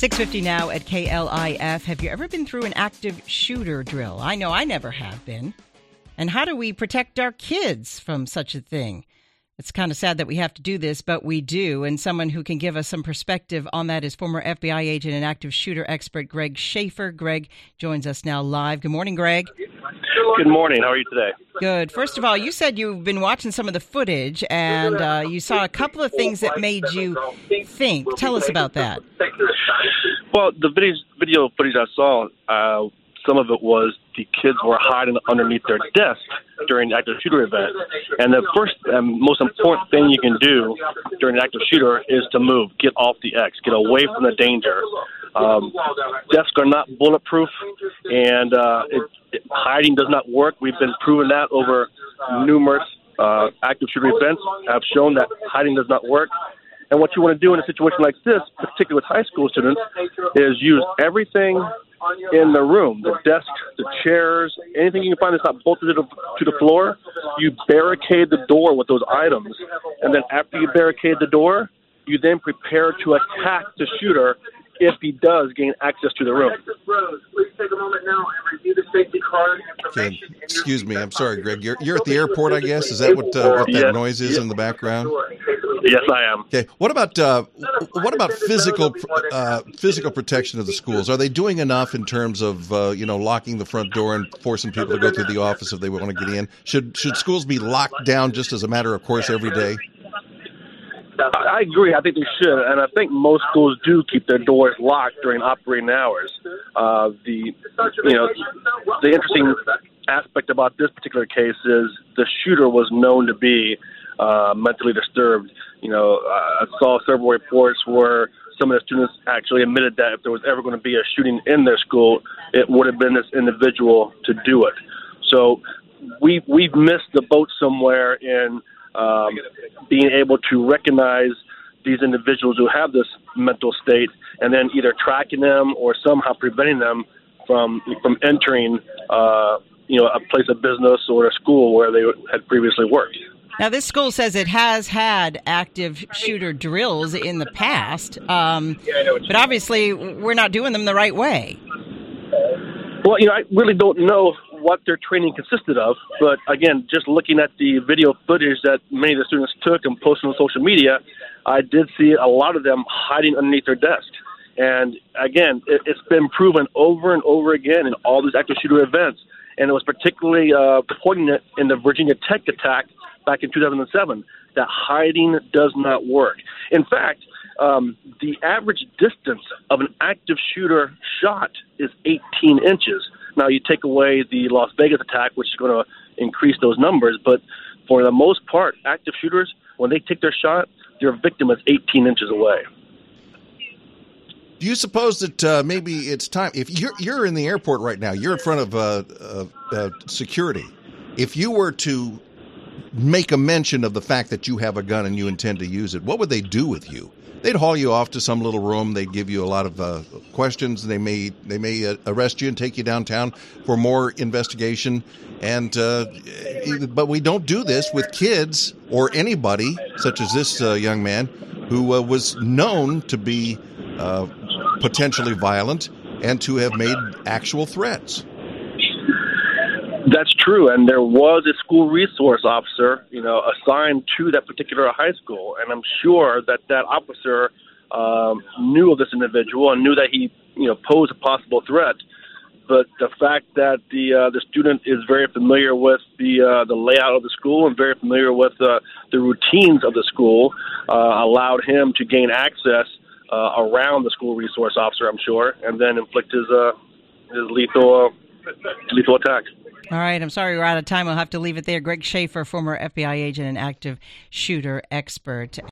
6:50 now at KLIF. Have you ever been through an active shooter drill? I know I never have been. And how do we protect our kids from such a thing? It's kind of sad that we have to do this, but we do. And someone who can give us some perspective on that is former FBI agent and active shooter expert Greg Schaefer. Greg joins us now live. Good morning, Greg. Good morning. How are you today? Good. First of all, you said you've been watching some of the footage, and you saw a couple of things that made you think. Tell us about that. Well, the video footage I saw, some of it was the kids were hiding underneath their desk during the active shooter event. And the first and most important thing you can do during an active shooter is to move, get off the X, get away from the danger. Desks are not bulletproof, and hiding does not work. We've been proving that over numerous active shooter events have shown that hiding does not work. And what you want to do in a situation like this, particularly with high school students, is use everything in the room, the desk, the chairs, anything you can find that's not bolted to the floor. You barricade the door with those items. And then after you barricade the door, you then prepare to attack the shooter if he does gain access to the room. Please take a moment now and review the safety card information. Okay. Excuse me. I'm sorry, Greg. You're at the airport, I guess? Is that what that noise is in the background? Yes, I am. Okay. What about physical protection of the schools? Are they doing enough in terms of locking the front door and forcing people to go through the office if they want to get in? Should schools be locked down just as a matter of course every day? I agree. I think they should, and I think most schools do keep their doors locked during operating hours. The interesting aspect about this particular case is the shooter was known to be mentally disturbed. I saw several reports where some of the students actually admitted that if there was ever going to be a shooting in their school, it would have been this individual to do it. So we've missed the boat somewhere in being able to recognize these individuals who have this mental state and then either tracking them or somehow preventing them from entering a place of business or a school where they had previously worked. Now, this school says it has had active shooter drills in the past, but obviously we're not doing them the right way. Well, I really don't know what their training consisted of, but again, just looking at the video footage that many of the students took and posted on social media, I did see a lot of them hiding underneath their desk. And again, it's been proven over and over again in all these active shooter events, and it was particularly poignant in the Virginia Tech attack back in 2007, that hiding does not work. In fact, the average distance of an active shooter shot is 18 inches. Now, you take away the Las Vegas attack, which is going to increase those numbers, but for the most part, active shooters, when they take their shot, their victim is 18 inches away. Do you suppose that maybe it's time, if you're in the airport right now, you're in front of security, if you were to make a mention of the fact that you have a gun and you intend to use it, what would they do with you? They'd haul you off to some little room. They'd give you a lot of questions. They may arrest you and take you downtown for more investigation. And but we don't do this with kids or anybody, such as this young man, who was known to be potentially violent and to have made actual threats. That's true, and there was a school resource officer, assigned to that particular high school, and I'm sure that officer knew of this individual and knew that he, posed a possible threat. But the fact that the student is very familiar with the layout of the school and very familiar with the routines of the school allowed him to gain access around the school resource officer, I'm sure, and then inflict his lethal attack. All right, I'm sorry we're out of time. I'll have to leave it there. Greg Schaefer, former FBI agent and active shooter expert.